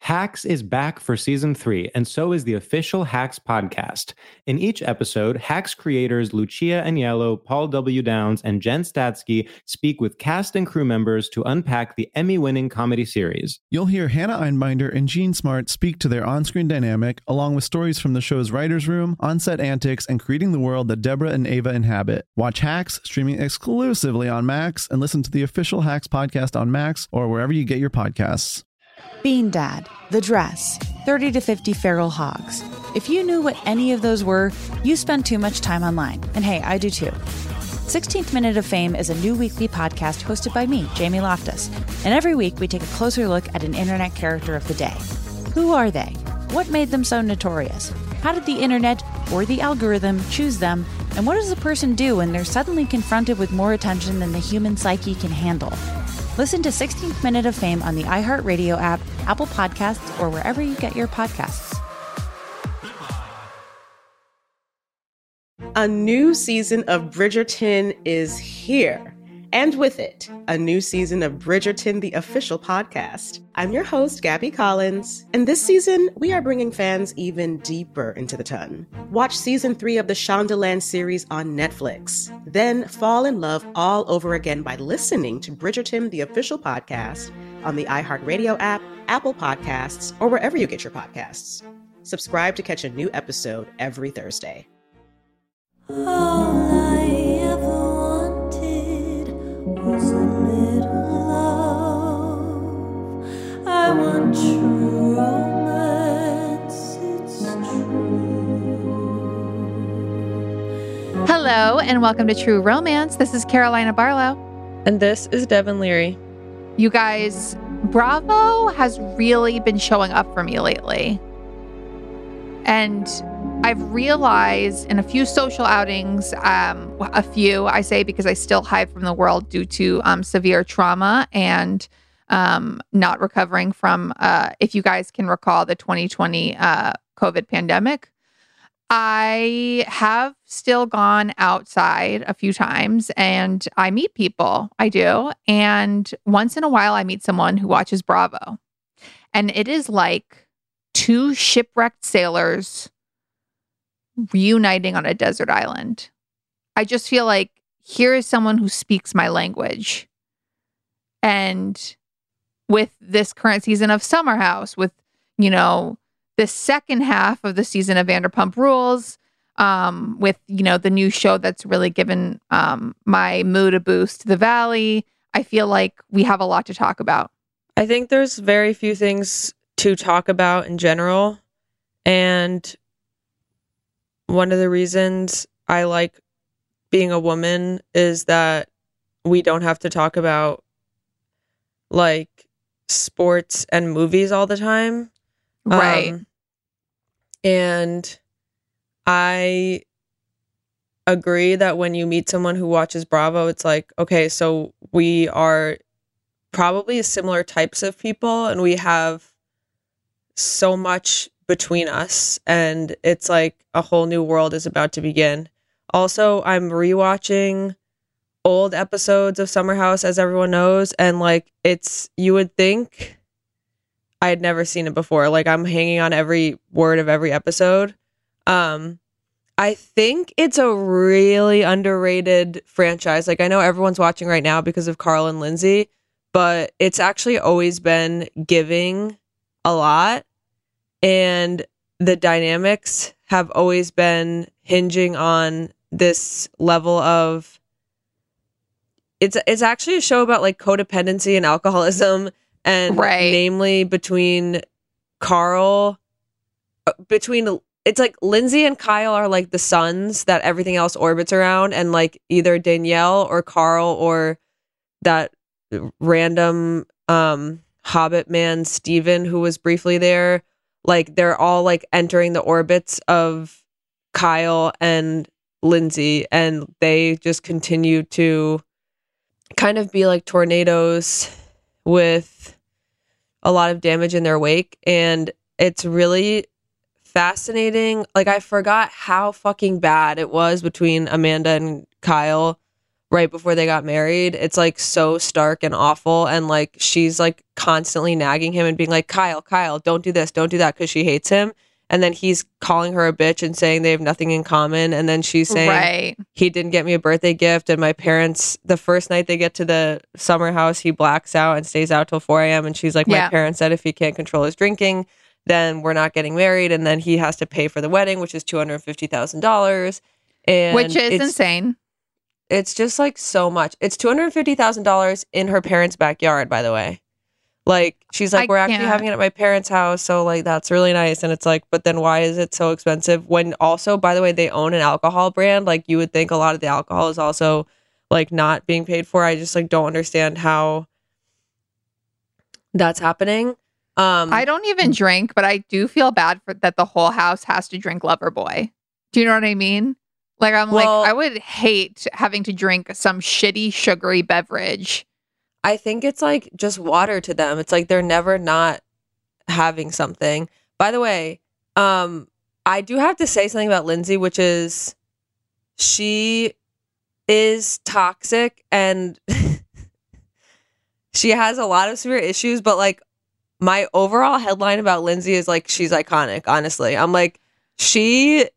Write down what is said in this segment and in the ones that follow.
Hacks is back for season 3, and so is the official Hacks podcast. In each episode, Hacks creators Lucia Aniello, Paul W. Downs, and Jen Statsky speak with cast and crew members to unpack the Emmy-winning comedy series. You'll hear Hannah Einbinder and Gene Smart speak to their on-screen dynamic, along with stories from the show's writer's room, on-set antics, and creating the world that Deborah and Ava inhabit. Watch Hacks, streaming exclusively on Max, and listen to the official Hacks podcast on Max or wherever you get your podcasts. Bean Dad, The Dress, 30 to 50 Feral Hogs. If you knew what any of those were, you spend too much time online. And hey, I do too. 16th Minute of Fame is a new weekly podcast hosted by me, Jamie Loftus. And every week we take a closer look at an internet character of the day. Who are they? What made them so notorious? How did the internet or the algorithm choose them? And what does a person do when they're suddenly confronted with more attention than the human psyche can handle? Listen to 16th Minute of Fame on the iHeartRadio app, Apple Podcasts, or wherever you get your podcasts. A new season of Bridgerton is here. And with it, a new season of Bridgerton, the official podcast. I'm your host, Gabby Collins, and this season, we are bringing fans even deeper into the ton. Watch season 3 of the Shondaland series on Netflix. Then fall in love all over again by listening to Bridgerton, the official podcast, on the iHeartRadio app, Apple Podcasts, or wherever you get your podcasts. Subscribe to catch a new episode every Thursday. All I ever wanted was a little love. I want true romance, it's true. Hello, and welcome to True Romance. This is Carolina Barlow. And this is Devin Leary. You guys, Bravo has really been showing up for me lately. And I've realized in a few social outings, a few, I say because I still hide from the world due to severe trauma and not recovering from, if you guys can recall, the 2020 COVID pandemic. I have still gone outside a few times and I meet people. I do. And once in a while, I meet someone who watches Bravo. And it is like two shipwrecked sailors reuniting on a desert island. I just feel like here is someone who speaks my language. And with this current season of Summer House, with, you know, the second half of the season of Vanderpump Rules, with, you know, the new show that's really given my mood a boost, The Valley, I feel like we have a lot to talk about. I think there's very few things to talk about in general. And one of the reasons I like being a woman is that we don't have to talk about like sports and movies all the time. Right. And I agree that when you meet someone who watches Bravo, it's like, okay, so we are probably similar types of people and we have so much between us, and it's like a whole new world is about to begin. Also, I'm rewatching old episodes of Summer House, as everyone knows, and like you would think I had never seen it before. Like I'm hanging on every word of every episode. I think it's a really underrated franchise. Like I know everyone's watching right now because of Carl and Lindsay, but it's actually always been giving a lot. And the dynamics have always been hinging on this level of it's actually a show about like codependency and alcoholism, and namely between it's like Lindsay and Kyle are like the suns that everything else orbits around, and like either Danielle or Carl or that random Hobbit man Steven who was briefly there. Like they're all like entering the orbits of Kyle and Lindsay, and they just continue to kind of be like tornadoes with a lot of damage in their wake. And it's really fascinating. Like I forgot how fucking bad it was between Amanda and Kyle, right before they got married. It's like so stark and awful. And like she's like constantly nagging him and being like, Kyle, don't do this, don't do that, because she hates him. And then he's calling her a bitch and saying they have nothing in common. And then she's saying, he didn't get me a birthday gift. And my parents, the first night they get to the summer house, he blacks out and stays out till 4 a.m. And she's like, my parents said if he can't control his drinking, then we're not getting married. And then he has to pay for the wedding, which is $250,000. And which is insane. It's just like so much. It's $250,000 in her parents' backyard, by the way. Like, she's like, we're actually having it at my parents' house. So, like, that's really nice. And it's like, but then why is it so expensive? When also, by the way, they own an alcohol brand. Like, you would think a lot of the alcohol is also, like, not being paid for. I just, like, don't understand how that's happening. I don't even drink, but I do feel bad for that the whole house has to drink Loverboy. Do you know what I mean? Like, I'm like, I would hate having to drink some shitty, sugary beverage. I think it's like just water to them. It's like they're never not having something. By the way, I do have to say something about Lindsay, which is she is toxic and she has a lot of severe issues. But like my overall headline about Lindsay is like she's iconic, honestly. I'm like, she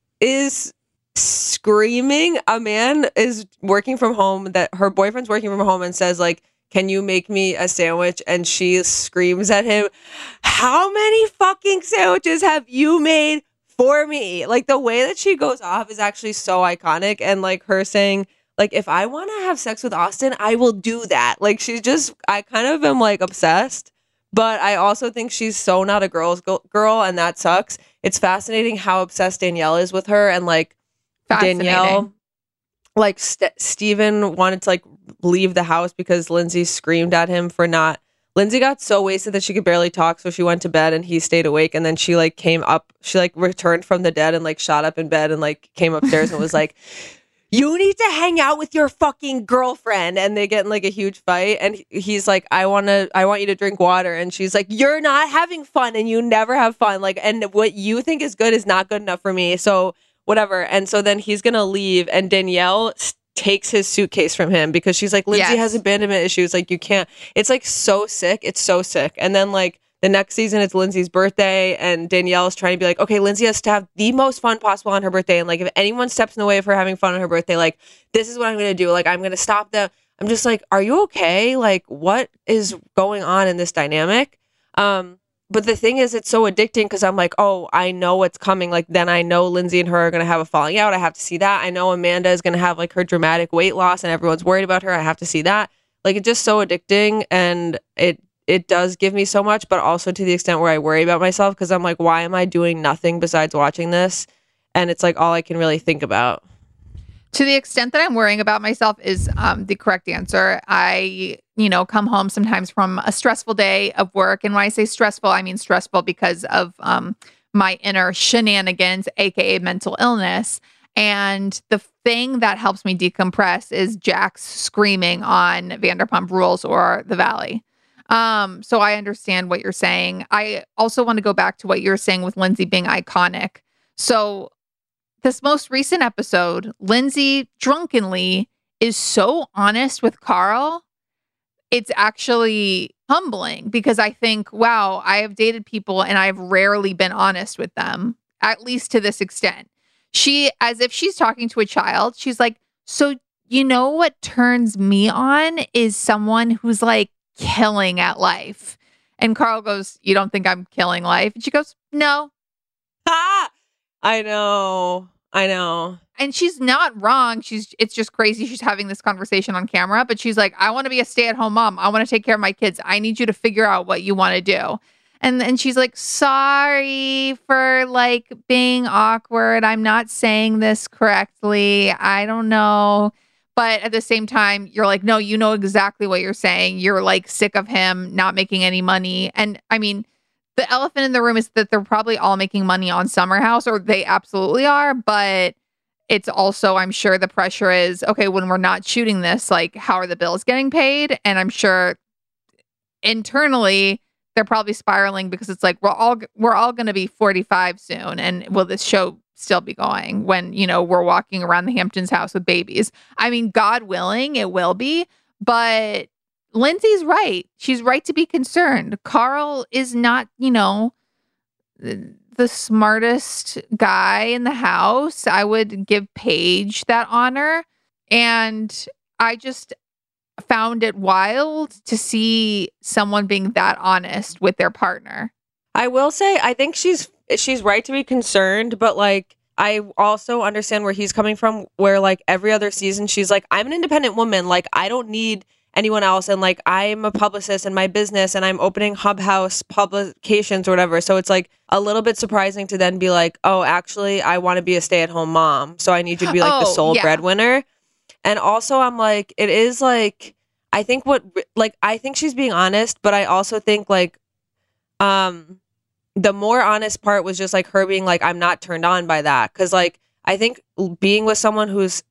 is screaming. A man is working from home, that her boyfriend's working from home, and says like, can you make me a sandwich? And she screams at him, how many fucking sandwiches have you made for me? Like, the way that she goes off is actually so iconic. And like her saying, like, if I want to have sex with Austin, I will do that. Like, she's just, I kind of am like obsessed, but I also think she's so not a girl's girl, and that sucks. It's fascinating how obsessed Danielle is with her. And like Danielle, like Steven wanted to like leave the house because Lindsay screamed at him for not. Lindsay got so wasted that she could barely talk, so she went to bed and he stayed awake. And then she like came up, she like returned from the dead and like shot up in bed and like came upstairs and was like, you need to hang out with your fucking girlfriend. And they get in like a huge fight, and he's like, I want you to drink water. And she's like, you're not having fun and you never have fun. Like, and what you think is good is not good enough for me. So whatever. And so then he's gonna leave, and Danielle takes his suitcase from him because she's like, Lindsay has abandonment issues. Like, you can't. It's like so sick. It's so sick. And then like the next season, it's Lindsay's birthday, and Danielle is trying to be like, okay, Lindsay has to have the most fun possible on her birthday. And like, if anyone steps in the way of her having fun on her birthday, like, this is what I'm gonna do. Like, I'm gonna stop them. I'm just like, are you okay? Like, what is going on in this dynamic? But the thing is, it's so addicting because I'm like, oh, I know what's coming. Like, then I know Lindsay and her are going to have a falling out. I have to see that. I know Amanda is going to have like her dramatic weight loss and everyone's worried about her. I have to see that. Like, it's just so addicting, and it does give me so much, but also to the extent where I worry about myself because I'm like, why am I doing nothing besides watching this? And it's like all I can really think about. To the extent that I'm worrying about myself is the correct answer. I, come home sometimes from a stressful day of work. And when I say stressful, I mean stressful because of my inner shenanigans, aka mental illness. And the thing that helps me decompress is Jax screaming on Vanderpump Rules or The Valley. So I understand what you're saying. I also want to go back to what you're saying with Lindsay being iconic. So this most recent episode, Lindsay drunkenly is so honest with Carl. It's actually humbling because I think, wow, I have dated people and I've rarely been honest with them, at least to this extent. She, as if she's talking to a child, she's like, so you know what turns me on is someone who's like killing at life. And Carl goes, you don't think I'm killing life? And she goes, no. Ah! I know. And she's not wrong. It's just crazy. She's having this conversation on camera, but she's like, I want to be a stay-at-home mom. I want to take care of my kids. I need you to figure out what you want to do. And then she's like, sorry for like being awkward. I'm not saying this correctly. I don't know. But at the same time, you're like, no, you know exactly what you're saying. You're like sick of him not making any money. And I mean, the elephant in the room is that they're probably all making money on Summer House, or they absolutely are. But it's also, I'm sure the pressure is, okay, when we're not shooting this, like, how are the bills getting paid? And I'm sure internally they're probably spiraling because it's like, we're all going to be 45 soon. And will this show still be going when, we're walking around the Hamptons house with babies. I mean, God willing, it will be. But Lindsay's right. She's right to be concerned. Carl is not, the smartest guy in the house. I would give Paige that honor. And I just found it wild to see someone being that honest with their partner. I will say, I think she's right to be concerned, but like, I also understand where he's coming from, where like every other season, she's like, I'm an independent woman. Like, I don't need anyone else. And like, I'm a publicist in my business and I'm opening Hub House publications or whatever. So it's like a little bit surprising to then be like, oh, actually, I want to be a stay-at-home mom. So I need you to be like the sole breadwinner. And also I'm like, it is like, I think she's being honest, but I also think like, the more honest part was just like her being like, I'm not turned on by that. Cause like, I think being with someone who's,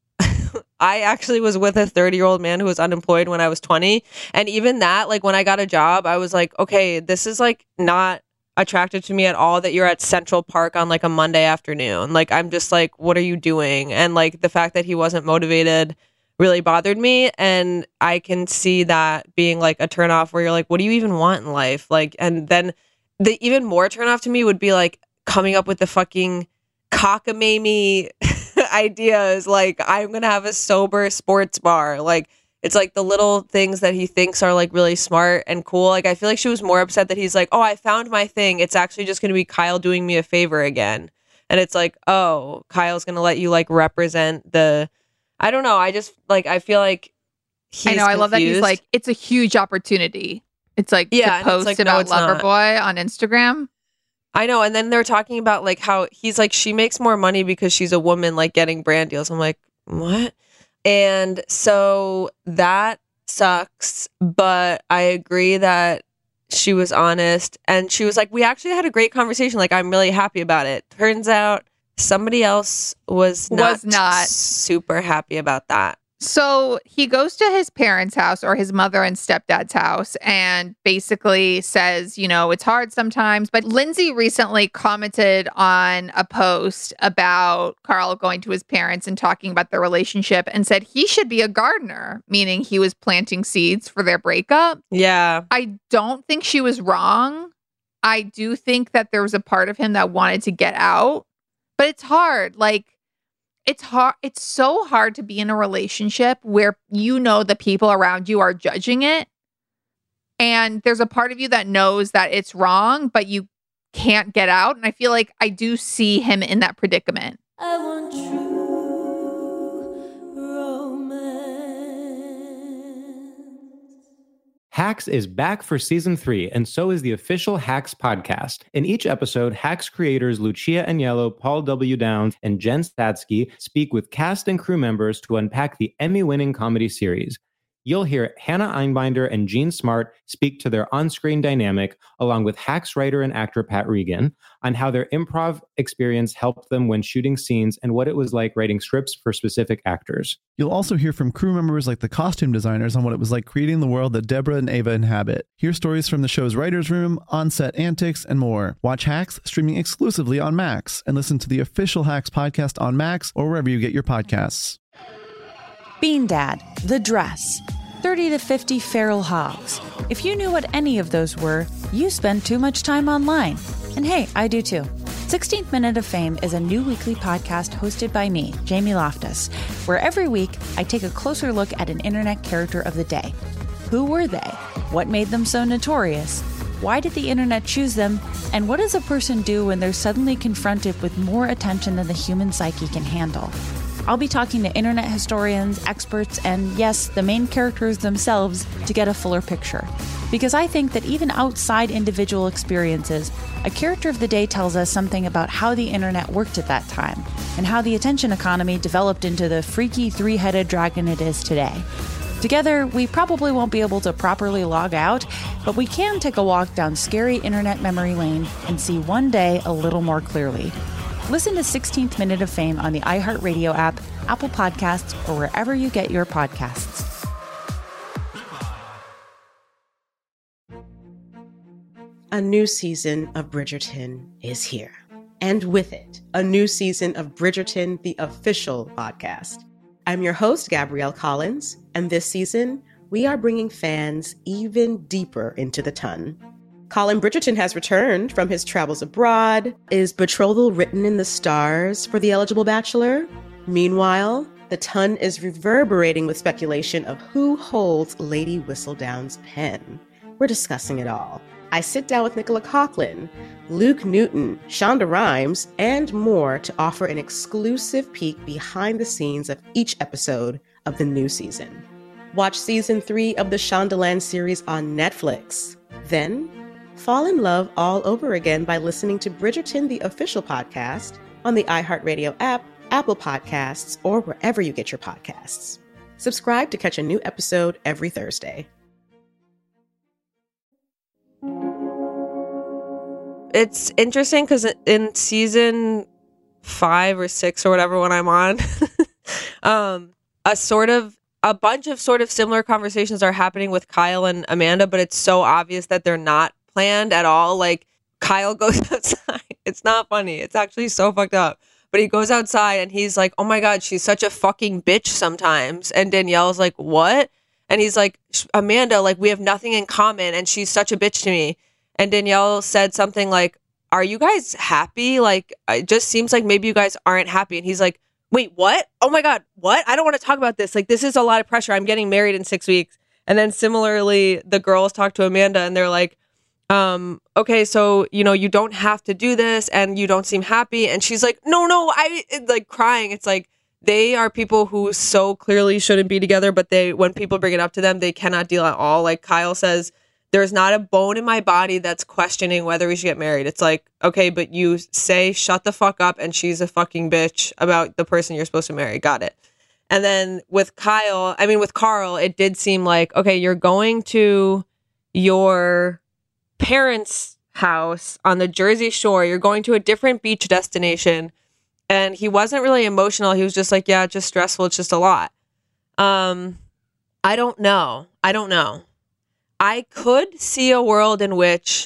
I actually was with a 30-year-old man who was unemployed when I was 20. And even that, like when I got a job, I was like, okay, this is like not attractive to me at all that you're at Central Park on like a Monday afternoon. Like, I'm just like, what are you doing? And like the fact that he wasn't motivated really bothered me. And I can see that being like a turnoff where you're like, what do you even want in life? Like, and then the even more turnoff to me would be like coming up with the fucking cockamamie ideas. Like, I'm going to have a sober sports bar. Like, it's like the little things that he thinks are like really smart and cool. Like, I feel like she was more upset that he's like, oh, I found my thing. It's actually just going to be Kyle doing me a favor again. And it's like, oh, Kyle's going to let you like represent I don't know. I just like, I feel like he's I know. I love that he's confused. like, it's a huge opportunity. It's like Yeah, to post like, about no, it's Lover not. Boy on Instagram. I know. And then they're talking about like how he's like, she makes more money because she's a woman, like getting brand deals. I'm like, what? And so that sucks. But I agree that she was honest. And she was like, we actually had a great conversation. Like, I'm really happy about it. Turns out somebody else was not super happy about that. So he goes to his parents' house or his mother and stepdad's house and basically says, it's hard sometimes. But Lindsay recently commented on a post about Carl going to his parents and talking about their relationship and said he should be a gardener, meaning he was planting seeds for their breakup. Yeah. I don't think she was wrong. I do think that there was a part of him that wanted to get out, but it's hard. Like, it's hard. It's so hard to be in a relationship where the people around you are judging it. And there's a part of you that knows that it's wrong, but you can't get out. And I feel like I do see him in that predicament. I want true romance. Hacks is back for season 3, and so is the official Hacks podcast. In each episode, Hacks creators Lucia Aniello, Paul W. Downs, and Jen Statsky speak with cast and crew members to unpack the Emmy-winning comedy series. You'll hear Hannah Einbinder and Jean Smart speak to their on-screen dynamic, along with Hacks writer and actor Pat Regan, on how their improv experience helped them when shooting scenes and what it was like writing scripts for specific actors. You'll also hear from crew members like the costume designers on what it was like creating the world that Deborah and Ava inhabit. Hear stories from the show's writer's room, on-set antics, and more. Watch Hacks streaming exclusively on Max, and listen to the official Hacks podcast on Max or wherever you get your podcasts. Bean Dad, The Dress, 30 to 50 Feral Hogs. If you knew what any of those were, you spend too much time online. And hey, I do too. 16th Minute of Fame is a new weekly podcast hosted by me, Jamie Loftus, where every week I take a closer look at an internet character of the day. Who were they? What made them so notorious? Why did the internet choose them? And what does a person do when they're suddenly confronted with more attention than the human psyche can handle? I'll be talking to internet historians, experts, and yes, the main characters themselves to get a fuller picture. Because I think that even outside individual experiences, a character of the day tells us something about how the internet worked at that time, and how the attention economy developed into the freaky three-headed dragon it is today. Together, we probably won't be able to properly log out, but we can take a walk down scary internet memory lane and see one day a little more clearly. Listen to 16th Minute of Fame on the iHeartRadio app, Apple Podcasts, or wherever you get your podcasts. A new season of Bridgerton is here. and with it, a new season of Bridgerton, the official podcast. I'm your host, Gabrielle Collins, and this season, we are bringing fans even deeper into the ton. Colin Bridgerton has returned from his travels abroad. Is betrothal written in the stars for the eligible bachelor? Meanwhile, the ton is reverberating with speculation of who holds Lady Whistledown's pen. We're discussing it all. I sit down with Nicola Coughlan, Luke Newton, Shonda Rhimes, and more to offer an exclusive peek behind the scenes of each episode of the new season. Watch season 3 of the Shondaland series on Netflix. Then, fall in love all over again by listening to Bridgerton, the official podcast, on the iHeartRadio app, Apple Podcasts, or wherever you get your podcasts. Subscribe to catch a new episode every Thursday. It's interesting because in season 5 or 6 or whatever when I'm on, a bunch of sort of similar conversations are happening with Kyle and Amanda, but it's so obvious that they're not planned at all. Like, Kyle goes outside. It's not funny. It's actually so fucked up. But he goes outside and he's like, oh my God, she's such a fucking bitch sometimes. And Danielle's like, what? And he's like, Amanda, like, we have nothing in common and she's such a bitch to me. And Danielle said something like, are you guys happy? Like, it just seems like maybe you guys aren't happy. And he's like, wait, what? Oh my God, what? I don't want to talk about this. Like, this is a lot of pressure. I'm getting married in 6 weeks. And then similarly, the girls talk to Amanda and they're like, okay, so, you know, you don't have to do this and you don't seem happy. And she's like, no, like crying. It's like, they are people who so clearly shouldn't be together, but when people bring it up to them, they cannot deal at all. Like Kyle says, there's not a bone in my body that's questioning whether we should get married. It's like, okay, but you say shut the fuck up and she's a fucking bitch about the person you're supposed to marry. Got it. And then with Carl, it did seem like, okay, you're going to your parents' house on the Jersey Shore. You're going to a different beach destination. And he wasn't really emotional. He was just like, yeah, it's just stressful. It's just a lot. I don't know. I could see a world in which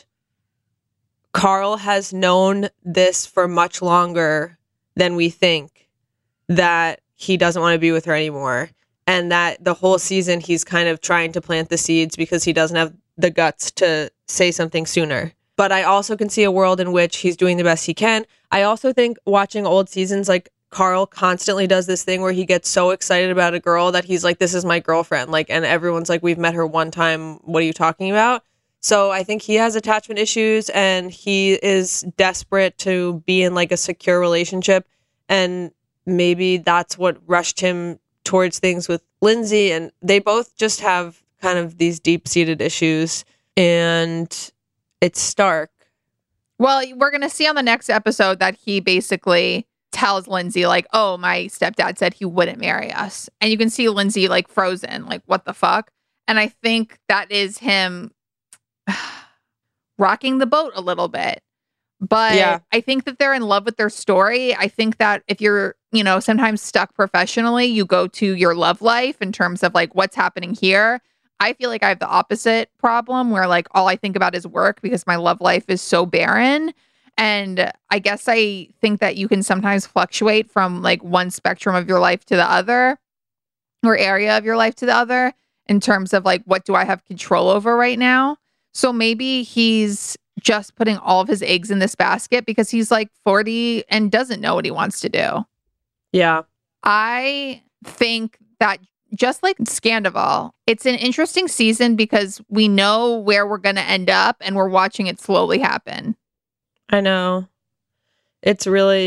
Carl has known this for much longer than we think, that he doesn't want to be with her anymore. And that the whole season he's kind of trying to plant the seeds because he doesn't have the guts to say something sooner. But I also can see a world in which he's doing the best he can. I also think watching old seasons, like, Carl constantly does this thing where he gets so excited about a girl that he's like, this is my girlfriend. Like, and everyone's like, we've met her one time. What are you talking about? So I think he has attachment issues and he is desperate to be in like a secure relationship. And maybe that's what rushed him towards things with Lindsay. And they both just have kind of these deep-seated issues. And it's stark. Well, we're going to see on the next episode that he basically tells Lindsay, like, oh, my stepdad said he wouldn't marry us. And you can see Lindsay, like, frozen, like, what the fuck? And I think that is him rocking the boat a little bit. But yeah. I think that they're in love with their story. I think that if you're, you know, sometimes stuck professionally, you go to your love life in terms of, like, what's happening here. I feel like I have the opposite problem where, like, all I think about is work because my love life is so barren. And I guess I think that you can sometimes fluctuate from like one spectrum of your life to the other or area of your life to the other in terms of like, what do I have control over right now? So maybe he's just putting all of his eggs in this basket because he's like 40 and doesn't know what he wants to do. Yeah. I think that just like Scandival, it's an interesting season because we know where we're going to end up and we're watching it slowly happen. I know. It's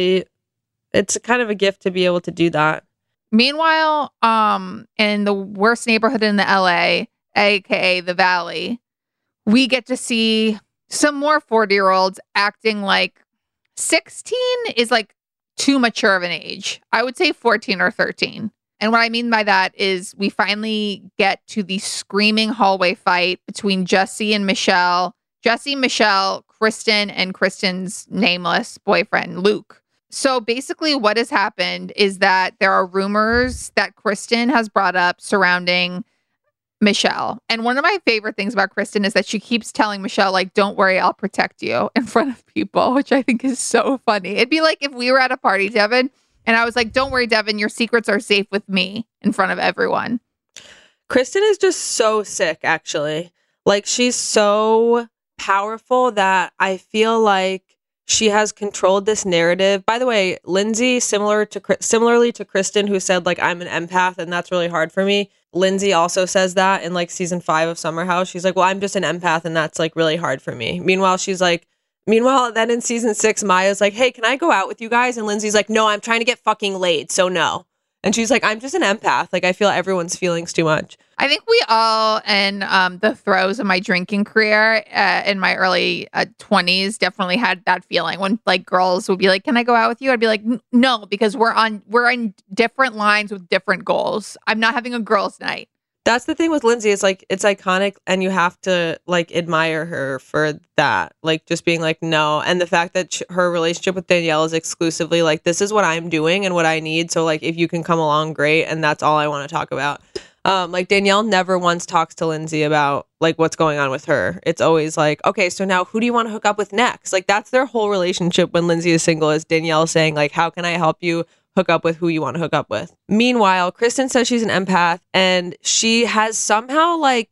kind of a gift to be able to do that. Meanwhile, in the worst neighborhood in the LA, aka the Valley, we get to see some more 40-year-olds acting like 16 is like too mature of an age. I would say 14 or 13. And what I mean by that is we finally get to the screaming hallway fight between Jesse, Michelle, Kristen, and Kristen's nameless boyfriend, Luke. So basically what has happened is that there are rumors that Kristen has brought up surrounding Michelle. And one of my favorite things about Kristen is that she keeps telling Michelle, like, don't worry, I'll protect you in front of people, which I think is so funny. It'd be like if we were at a party, Devin, and I was like, don't worry, Devin, your secrets are safe with me in front of everyone. Kristen is just so sick, actually. Like, she's so powerful that I feel like she has controlled this narrative. By the way, Lindsay, similarly to Kristen, who said, like, I'm an empath and that's really hard for me. Lindsay also says that in like season 5 of Summer House. She's like, well, I'm just an empath and that's like really hard for me. Meanwhile, then in season 6, Maya's like, hey, can I go out with you guys? And Lindsay's like, no, I'm trying to get fucking laid, so no. And she's like, I'm just an empath. Like, I feel everyone's feelings too much. I think we all, in the throes of my drinking career in my early 20s, definitely had that feeling when like girls would be like, can I go out with you? I'd be like, no, because we're in different lines with different goals. I'm not having a girls' night. That's the thing with Lindsay. It's like, it's iconic and you have to like admire her for that. Like just being like, no. And the fact that her relationship with Danielle is exclusively like, this is what I'm doing and what I need. So like, if you can come along, great. And that's all I want to talk about. Like Danielle never once talks to Lindsay about like what's going on with her. It's always like, okay, so now who do you want to hook up with next? Like that's their whole relationship when Lindsay is single, is Danielle saying like, how can I help you hook up with who you want to hook up with? Meanwhile, Kristen says she's an empath and she has somehow like,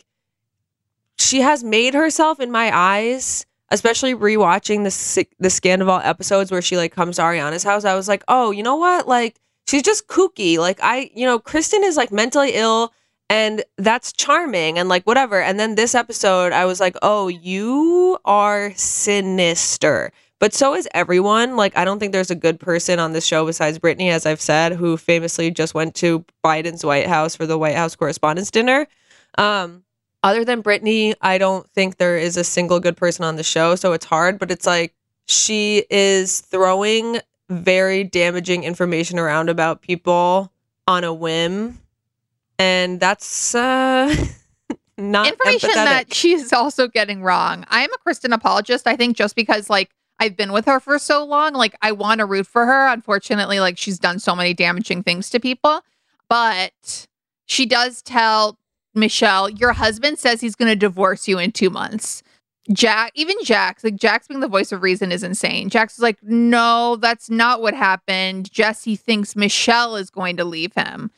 she has made herself in my eyes, especially rewatching the Scandival episodes where she like comes to Ariana's house. I was like, oh, you know what? Like she's just kooky. Like Kristen is like mentally ill and that's charming and like whatever. And then this episode, I was like, oh, you are sinister. But so is everyone. Like, I don't think there's a good person on this show besides Brittany, as I've said, who famously just went to Biden's White House for the White House Correspondents' Dinner. Other than Brittany, I don't think there is a single good person on the show. So it's hard, but it's like she is throwing very damaging information around about people on a whim. And that's not information empathetic. that she's also getting wrong. I am a Kristen apologist. I think just because like I've been with her for so long, like I want to root for her. Unfortunately, like she's done so many damaging things to people, but she does tell Michelle, your husband says he's going to divorce you in 2 months. Jax being the voice of reason is insane. Jax is like, no, that's not what happened. Jesse thinks Michelle is going to leave him.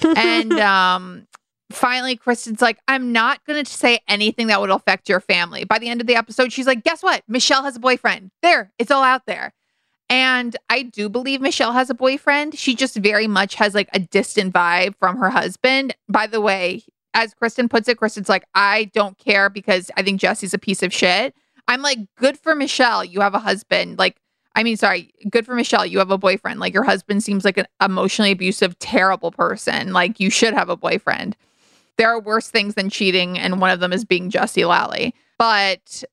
And finally, Kristen's like, I'm not going to say anything that would affect your family. By the end of the episode, she's like, guess what? Michelle has a boyfriend. There, it's all out there. And I do believe Michelle has a boyfriend. She just very much has like a distant vibe from her husband. By the way, as Kristen puts it, Kristen's like, I don't care because I think Jesse's a piece of shit. I'm like, good for Michelle. You have a husband. Good for Michelle. You have a boyfriend. Like your husband seems like an emotionally abusive, terrible person. Like you should have a boyfriend. There are worse things than cheating, and one of them is being Jesse Lally. But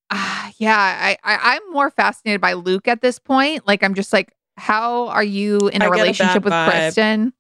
I'm more fascinated by Luke at this point. Like, I'm just like, how are you in a relationship with Kristen?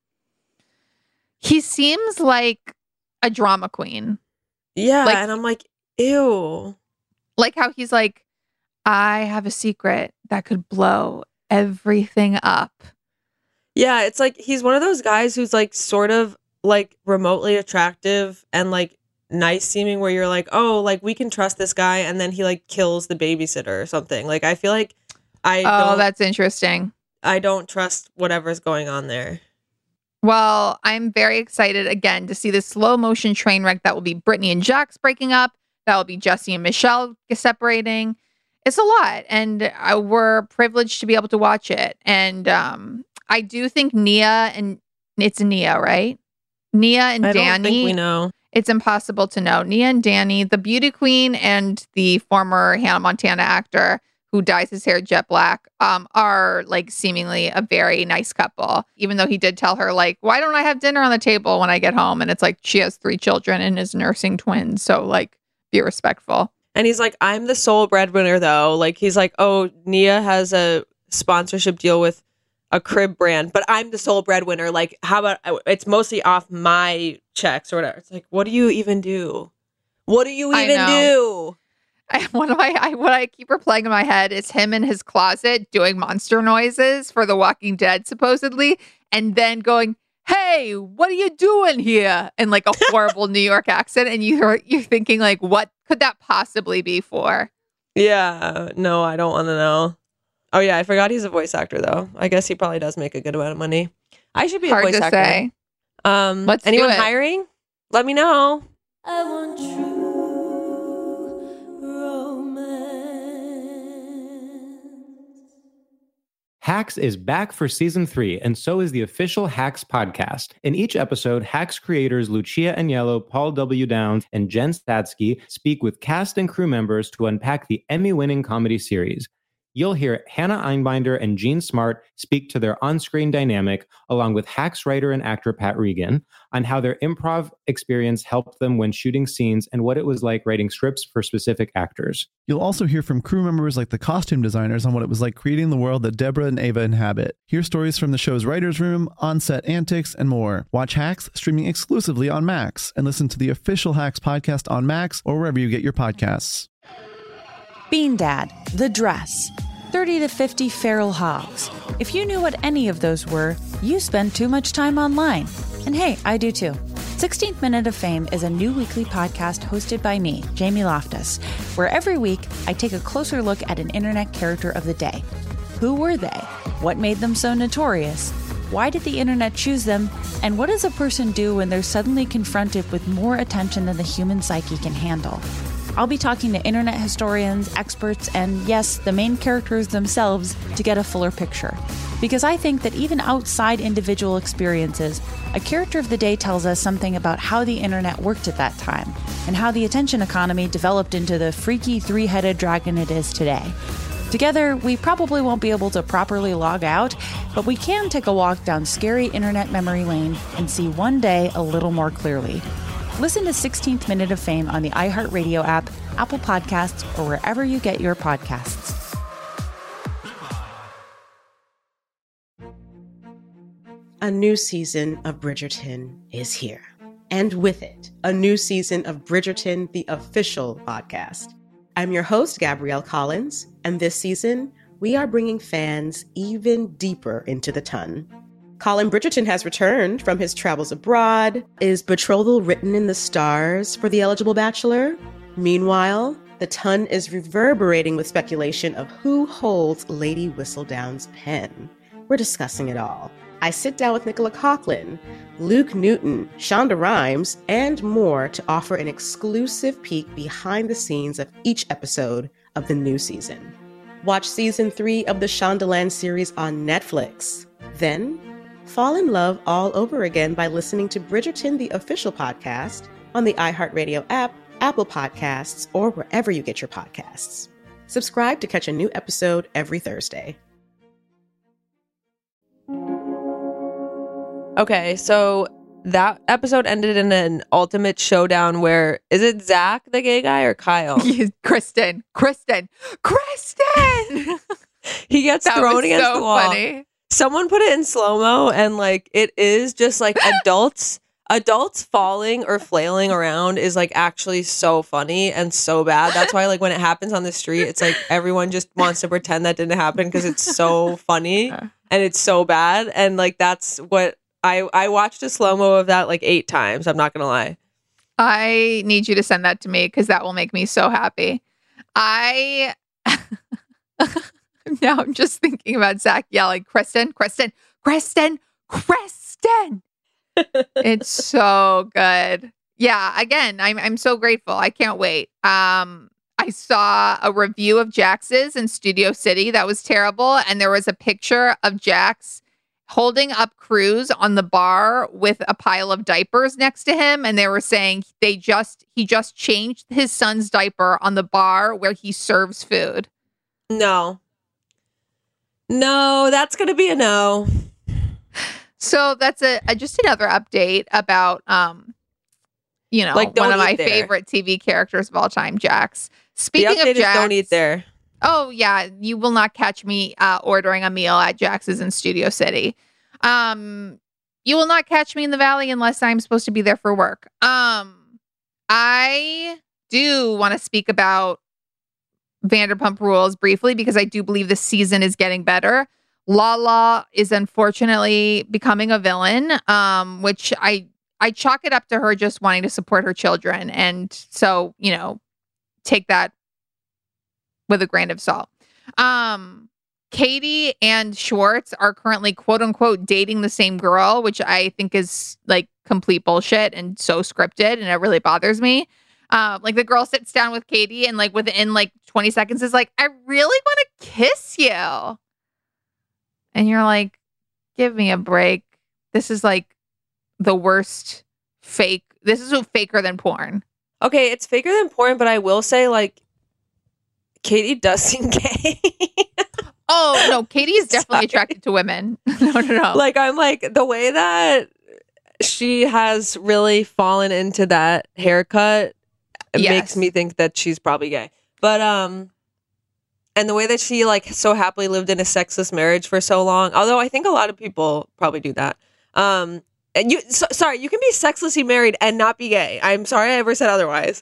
He seems like a drama queen. Yeah, and I'm like, ew. Like how he's like, I have a secret that could blow everything up. Yeah, it's like he's one of those guys who's like sort of like remotely attractive and like nice seeming, where you're like, oh, like we can trust this guy, and then he like kills the babysitter or something. Like I feel like that's interesting. I don't trust whatever's going on there. Well, I'm very excited again to see this slow motion train wreck that will be Brittany and Jax breaking up. That will be Jesse and Michelle separating. It's a lot, and we're privileged to be able to watch it. And I do think Nia, and it's Nia, right? Nia and Danny. I don't think we know. It's impossible to know. Nia and Danny, the beauty queen and the former Hannah Montana actor who dyes his hair jet black, are like seemingly a very nice couple. Even though he did tell her like, why don't I have dinner on the table when I get home? And it's like, she has 3 children and is nursing twins. So like, be respectful. And he's like, I'm the sole breadwinner though. Like he's like, oh, Nia has a sponsorship deal with a crib brand, but I'm the sole breadwinner. Like, how about it's mostly off my checks or whatever. It's like, what do you even do? What do you even do? What I keep replaying in my head is him in his closet doing monster noises for The Walking Dead, supposedly, and then going, "Hey, what are you doing here?" in like a horrible New York accent, and you're thinking like, what could that possibly be for? Yeah, no, I don't want to know. Oh yeah, I forgot he's a voice actor though. I guess he probably does make a good amount of money. I should be Hard a voice to actor. say. Let's Anyone do it. hiring? Let me know. I want true romance. Hacks is back for season 3, and so is the official Hacks podcast. In each episode, Hacks creators Lucia Aniello, Paul W. Downs, and Jen Statsky speak with cast and crew members to unpack the Emmy-winning comedy series. You'll hear Hannah Einbinder and Jean Smart speak to their on-screen dynamic, along with Hacks writer and actor Pat Regan, on how their improv experience helped them when shooting scenes and what it was like writing scripts for specific actors. You'll also hear from crew members like the costume designers on what it was like creating the world that Deborah and Ava inhabit. Hear stories from the show's writer's room, on-set antics, and more. Watch Hacks streaming exclusively on Max, and listen to the official Hacks podcast on Max or wherever you get your podcasts. Bean Dad, The Dress, 30 to 50 Feral Hogs. If you knew what any of those were, you spend too much time online. And hey, I do too. 16th Minute of Fame is a new weekly podcast hosted by me, Jamie Loftus, where every week I take a closer look at an internet character of the day. Who were they? What made them so notorious? Why did the internet choose them? And what does a person do when they're suddenly confronted with more attention than the human psyche can handle? I'll be talking to internet historians, experts, and yes, the main characters themselves to get a fuller picture. Because I think that even outside individual experiences, a character of the day tells us something about how the internet worked at that time and how the attention economy developed into the freaky three-headed dragon it is today. Together, we probably won't be able to properly log out, but we can take a walk down scary internet memory lane and see one day a little more clearly. Listen to 16th Minute of Fame on the iHeartRadio app, Apple Podcasts, or wherever you get your podcasts. A new season of Bridgerton is here. And with it, a new season of Bridgerton, the official podcast. I'm your host, Gabrielle Collins, and this season, we are bringing fans even deeper into the ton. Colin Bridgerton has returned from his travels abroad. Is betrothal written in the stars for the eligible bachelor? Meanwhile, the ton is reverberating with speculation of who holds Lady Whistledown's pen. We're discussing it all. I sit down with Nicola Coughlan, Luke Newton, Shonda Rhimes, and more to offer an exclusive peek behind the scenes of each episode of the new season. Watch season 3 of the Shondaland series on Netflix. Then, fall in love all over again by listening to Bridgerton, the official podcast, on the iHeartRadio app, Apple Podcasts, or wherever you get your podcasts. Subscribe to catch a new episode every Thursday. Okay, so that episode ended in an ultimate showdown where, is it Zach, the gay guy, or Kyle? Kristen. He gets That thrown was against so the wall. funny. Someone put it in slow-mo, and like it is just like adults falling or flailing around is like actually so funny and so bad. That's why like when it happens on the street, it's like everyone just wants to pretend that didn't happen because it's so funny and it's so bad. And like that's what I watched a slow-mo of that like 8 times. I'm not gonna lie. I need you to send that to me because that will make me so happy. Now I'm just thinking about Zach yelling, Kristen. It's so good. Yeah, again, I'm so grateful. I can't wait. I saw a review of Jax's in Studio City that was terrible, and there was a picture of Jax holding up Cruz on the bar with a pile of diapers next to him, and they were saying he just changed his son's diaper on the bar where he serves food. No, that's gonna be a no. So that's just another update about Like, one of my eat there. favorite TV characters of all time, Jax. Speaking the update of Jax, is don't eat there. Oh yeah, you will not catch me ordering a meal at Jax's in Studio City. You will not catch me in the Valley unless I'm supposed to be there for work. I do want to speak about Vanderpump Rules briefly because I do believe the season is getting better. Lala is unfortunately becoming a villain, which I chalk it up to her just wanting to support her children. And so, take that with a grain of salt. Katie and Schwartz are currently quote unquote dating the same girl, which I think is like complete bullshit and so scripted, and it really bothers me. Like the girl sits down with Katie and like within like 20 seconds is like, I really want to kiss you. And you're like, give me a break. This is like the worst fake. This is faker than porn. Okay, it's faker than porn, but I will say like Katie does seem gay. Oh, no, Katie is definitely attracted to women. No. Like, I'm like, the way that she has really fallen into that haircut makes me think that she's probably gay. But, and the way that she, like, so happily lived in a sexless marriage for so long, although I think a lot of people probably do that. And sorry, you can be sexlessly married and not be gay. I'm sorry I ever said otherwise.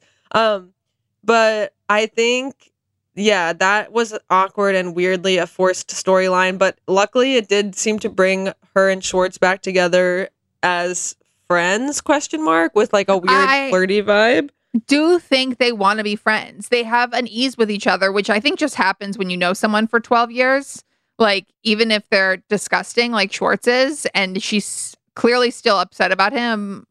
But I think... yeah, that was awkward and weirdly a forced storyline, but luckily it did seem to bring her and Schwartz back together as friends, with like a weird flirty vibe. Do think they want to be friends. They have an ease with each other, which I think just happens when you know someone for 12 years. Like, even if they're disgusting like Schwartz is, and she's clearly still upset about him,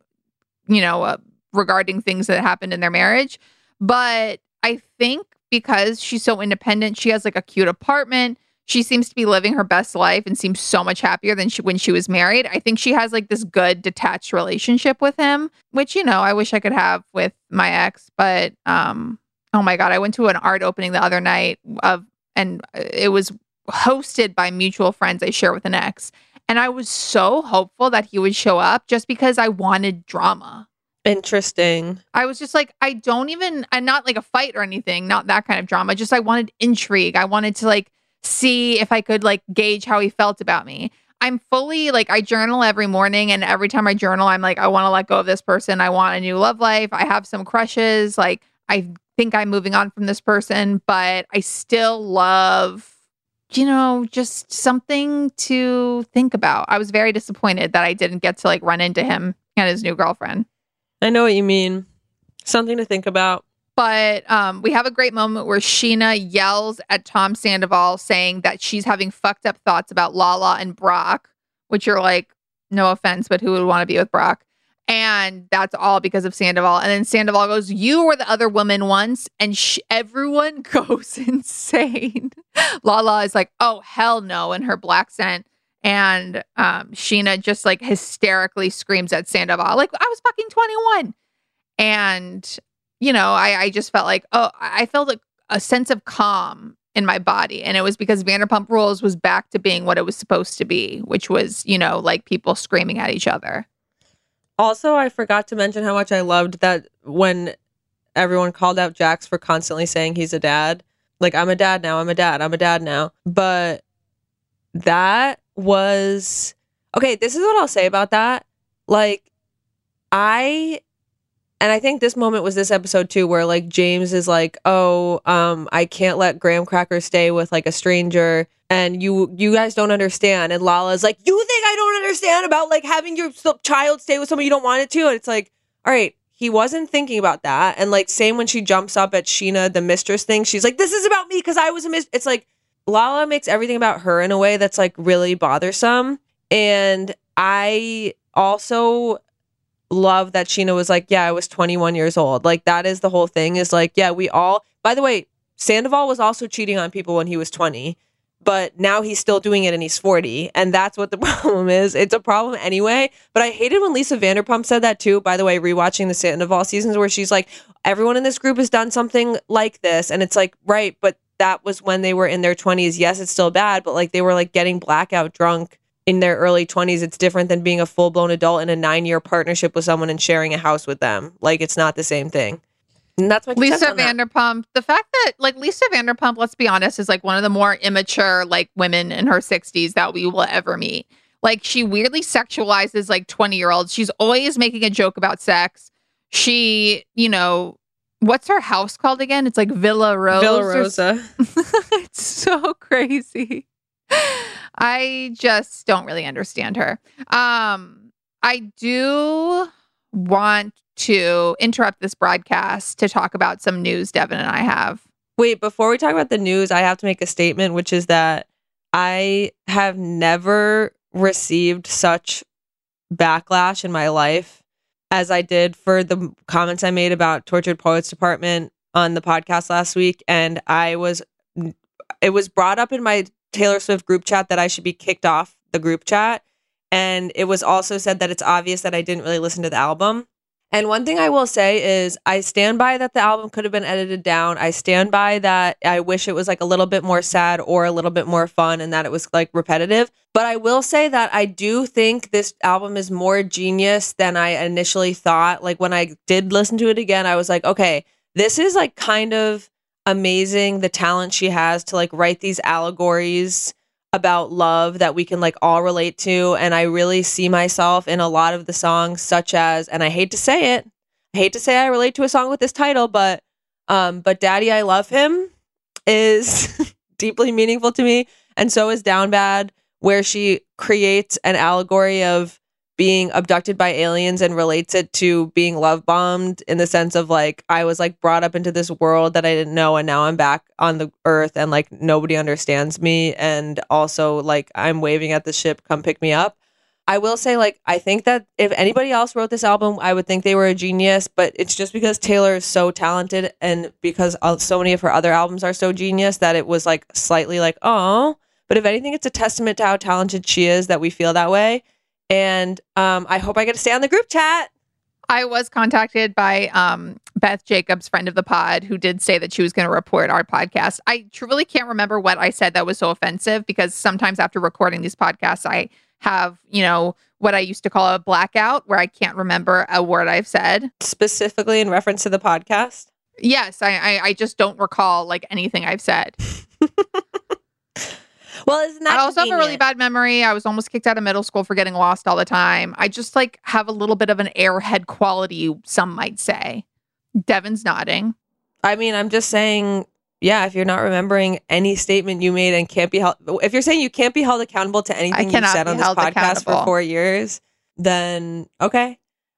regarding things that happened in their marriage. But I think because she's so independent, she has like a cute apartment. She seems to be living her best life and seems so much happier than when she was married. I think she has like this good detached relationship with him, which, I wish I could have with my ex. But, oh my God, I went to an art opening the other night and it was hosted by mutual friends I share with an ex. And I was so hopeful that he would show up just because I wanted drama. Interesting. I was just like, I'm not like a fight or anything, not that kind of drama. Just I wanted intrigue. I wanted to like see if I could like gauge how he felt about me. I'm fully like, I journal every morning, and every time I journal, I'm like, I want to let go of this person. I want a new love life. I have some crushes. Like, I think I'm moving on from this person, but I still love, just something to think about. I was very disappointed that I didn't get to like run into him and his new girlfriend. I know what you mean. Something to think about. But we have a great moment where Sheena yells at Tom Sandoval saying that she's having fucked up thoughts about Lala and Brock, which are like, no offense, but who would want to be with Brock? And that's all because of Sandoval. And then Sandoval goes, you were the other woman once. And everyone goes insane. Lala is like, oh, hell no, in her black scent. And Sheena just like hysterically screams at Sandoval, like, I was fucking 21. And, I just felt like, I felt a sense of calm in my body. And it was because Vanderpump Rules was back to being what it was supposed to be, which was, like people screaming at each other. Also, I forgot to mention how much I loved that when everyone called out Jax for constantly saying he's a dad. Like, I'm a dad now, I'm a dad now. But that was okay. This is what I'll say about that. Like, I think this moment was this episode too, where like James is like, I can't let graham crackers stay with like a stranger, and you guys don't understand. And Lala's like, you think I don't understand about like having your child stay with someone you don't want it to? And it's like, all right, he wasn't thinking about that. And like, same when she jumps up at Sheena, the mistress thing, she's like, this is about me because I was a mistress. It's like, Lala makes everything about her in a way that's like really bothersome. And I also love that Sheena was like, yeah, I was 21 years old. Like, that is the whole thing, is like, yeah, we all, by the way, Sandoval was also cheating on people when he was 20, but now he's still doing it and he's 40. And that's what the problem is. It's a problem anyway. But I hated when Lisa Vanderpump said that too, by the way, rewatching the Sandoval seasons, where she's like, everyone in this group has done something like this. And it's like, right, but that was when they were in their 20s. Yes, it's still bad, but like they were like getting blackout drunk in their early 20s. It's different than being a full-blown adult in a 9-year partnership with someone and sharing a house with them. Like, it's not the same thing. And that's what Lisa Vanderpump, the fact that like Lisa Vanderpump, let's be honest, is like one of the more immature like women in her 60s that we will ever meet. Like, she weirdly sexualizes like 20-year-olds. She's always making a joke about sex. She, what's her house called again? It's like Villa Rosa. Villa Rosa. It's so crazy. I just don't really understand her. I do want to interrupt this broadcast to talk about some news Devin and I have. Wait, before we talk about the news, I have to make a statement, which is that I have never received such backlash in my life as I did for the comments I made about Tortured Poets Department on the podcast last week. And it was brought up in my Taylor Swift group chat that I should be kicked off the group chat. And it was also said that it's obvious that I didn't really listen to the album. And one thing I will say is I stand by that the album could have been edited down. I stand by that I wish it was like a little bit more sad or a little bit more fun and that it was like repetitive. But I will say that I do think this album is more genius than I initially thought. Like when I did listen to it again, I was like, okay, this is like kind of amazing, the talent she has to like write these allegories about love that we can like all relate to. And I really see myself in a lot of the songs, such as, and I hate to say I relate to a song with this title, but Daddy, I Love Him is deeply meaningful to me. And so is Down Bad, where she creates an allegory of being abducted by aliens and relates it to being love bombed in the sense of like, I was like brought up into this world that I didn't know. And now I'm back on the earth and like nobody understands me. And also like I'm waving at the ship, come pick me up. I will say like, I think that if anybody else wrote this album, I would think they were a genius, but it's just because Taylor is so talented and because so many of her other albums are so genius that it was like slightly like, oh, but if anything, it's a testament to how talented she is that we feel that way. And I hope I get to stay on the group chat. I was contacted by Beth Jacobs, friend of the pod, who did say that she was going to report our podcast. I truly can't remember what I said that was so offensive because sometimes after recording these podcasts, I have, what I used to call a blackout where I can't remember a word I've said. Specifically in reference to the podcast? Yes, I just don't recall like anything I've said. Well, isn't that I also convenient? have a really bad memory. I was almost kicked out of middle school for getting lost all the time. I just like have a little bit of an airhead quality, some might say. Devin's nodding. I mean, I'm just saying, yeah, if you're not remembering any statement you made and can't be held, if you're saying you can't be held accountable to anything you said on this podcast for 4 years, then okay.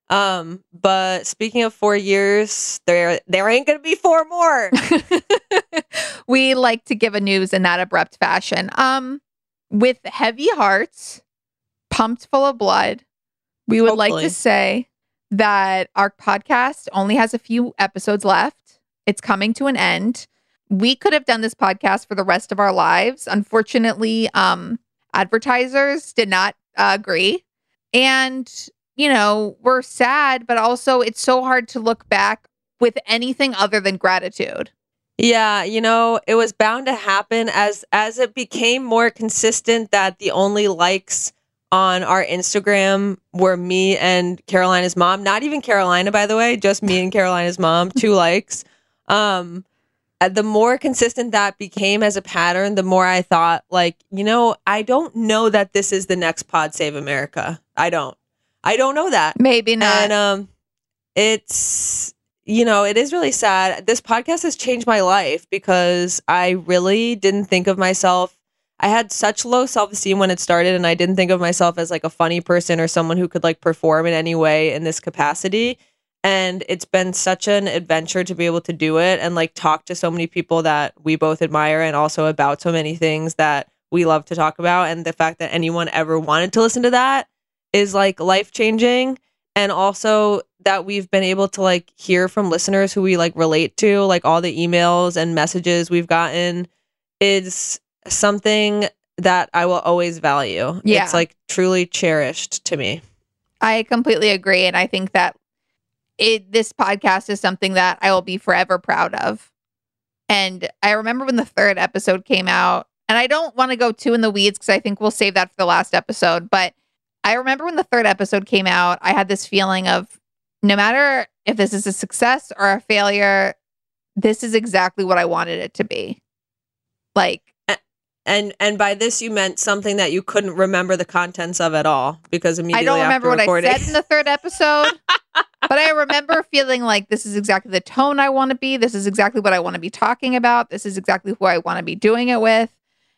But speaking of 4 years, there ain't gonna be 4 more. We like to give a news in that abrupt fashion. With heavy hearts, pumped full of blood, we would like to say that our podcast only has a few episodes left. It's coming to an end. We could have done this podcast for the rest of our lives. Unfortunately, advertisers did not agree. And we're sad, but also it's so hard to look back with anything other than gratitude. Yeah, it was bound to happen as it became more consistent that the only likes on our Instagram were me and Carolina's mom. Not even Carolina, by the way, just me and Carolina's mom, 2 likes. The more consistent that became as a pattern, the more I thought like, I don't know that this is the next Pod Save America. I don't know that. Maybe not. And it's, it is really sad. This podcast has changed my life because I really didn't think of myself. I had such low self-esteem when it started, and I didn't think of myself as like a funny person or someone who could like perform in any way in this capacity. And it's been such an adventure to be able to do it and like talk to so many people that we both admire and also about so many things that we love to talk about. And the fact that anyone ever wanted to listen to that is like life-changing. And also that we've been able to like hear from listeners who we like relate to, like all the emails and messages we've gotten is something that I will always value. Yeah. It's like truly cherished to me. I completely agree. And I think that this podcast is something that I will be forever proud of. And I remember when the 3rd episode came out, and I don't want to go too in the weeds because I think we'll save that for the last episode. But I remember when the 3rd episode came out, I had this feeling of no matter if this is a success or a failure, this is exactly what I wanted it to be. Like, and by this you meant something that you couldn't remember the contents of at all because immediately I don't remember what I said in the 3rd episode, but I remember feeling like this is exactly the tone I want to be. This is exactly what I want to be talking about. This is exactly who I want to be doing it with.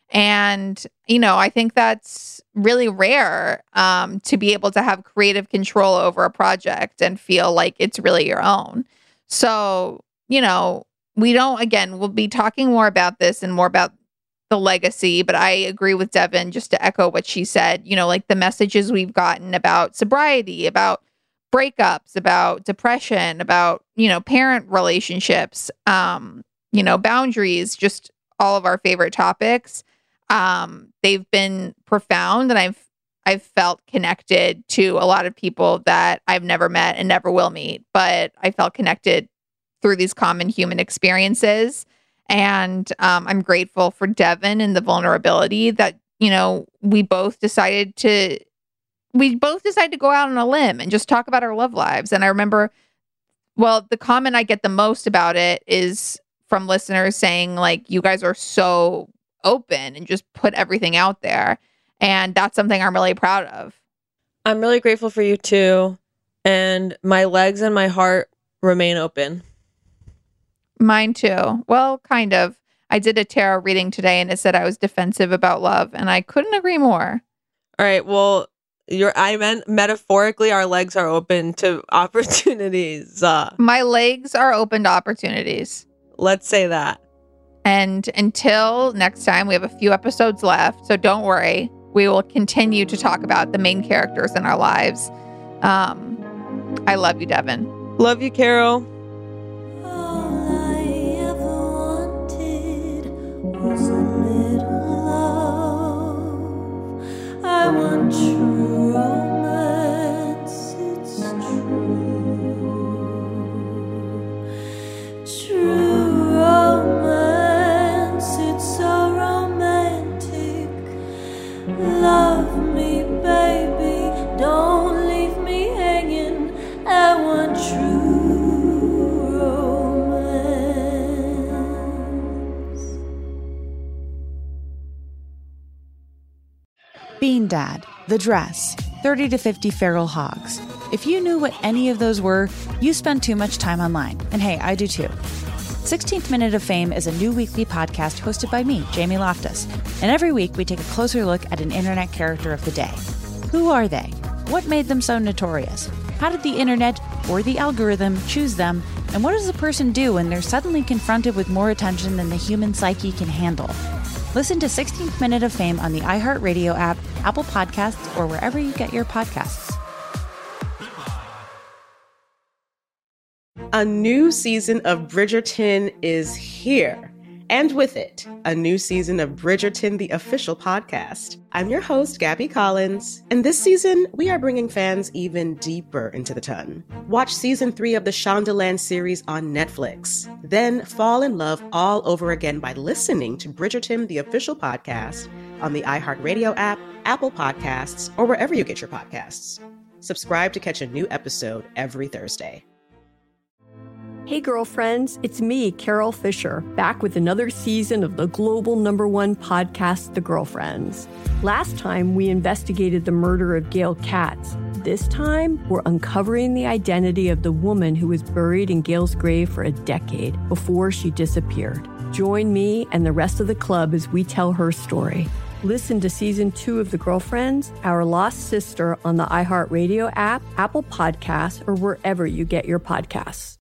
And, you know, I think that's really rare to be able to have creative control over a project and feel like it's really your own. So, you know, we'll be talking more about this and more about the legacy, but I agree with Devin, just to echo what she said, you know, like the messages we've gotten about sobriety, about breakups, about depression, about, you know, parent relationships, you know, boundaries, just all of our favorite topics. They've been profound, and I've felt connected to a lot of people that I've never met and never will meet, but I felt connected through these common human experiences. And I'm grateful for Devin and the vulnerability that, you know, we both decided to go out on a limb and just talk about our love lives. And I remember, well, the comment I get the most about it is from listeners saying, like, you guys are so open and just put everything out there. And that's something I'm really proud of. I'm really grateful for you too. And my legs and my heart remain open. Mine too. Well, kind of. I did a tarot reading today and it said I was defensive about love, and I couldn't agree more. All right. Well, I meant metaphorically, our legs are open to opportunities. My legs are open to opportunities. Let's say that. And until next time, we have a few episodes left, so don't worry. We will continue to talk about the main characters in our lives. I love you, Devin. Love you, Carol. All I ever wanted was a little love. I want true romance, it's true. True romance, it's so romantic. Love me, baby, don't leave me hanging. I want true romance. Bean Dad, The Dress, 30 to 50 Feral Hogs. If you knew what any of those were, you spend too much time online. And hey, I do too. 16th Minute of Fame is a new weekly podcast hosted by me, Jamie Loftus. And every week we take a closer look at an internet character of the day. Who are they? What made them so notorious? How did the internet or the algorithm choose them? And what does a person do when they're suddenly confronted with more attention than the human psyche can handle? Listen to 16th Minute of Fame on the iHeartRadio app, Apple Podcasts, or wherever you get your podcasts. A new season of Bridgerton is here. And with it, a new season of Bridgerton, the official podcast. I'm your host, Gabby Collins, and this season, we are bringing fans even deeper into the ton. Watch season 3 of the Shondaland series on Netflix. Then fall in love all over again by listening to Bridgerton, the official podcast, on the iHeartRadio app, Apple Podcasts, or wherever you get your podcasts. Subscribe to catch a new episode every Thursday. Hey girlfriends, it's me, Carol Fisher, back with another season of the global #1 podcast, The Girlfriends. Last time, we investigated the murder of Gail Katz. This time, we're uncovering the identity of the woman who was buried in Gail's grave for a decade before she disappeared. Join me and the rest of the club as we tell her story. Listen to Season 2 of The Girlfriends, Our Lost Sister on the iHeartRadio app, Apple Podcasts, or wherever you get your podcasts.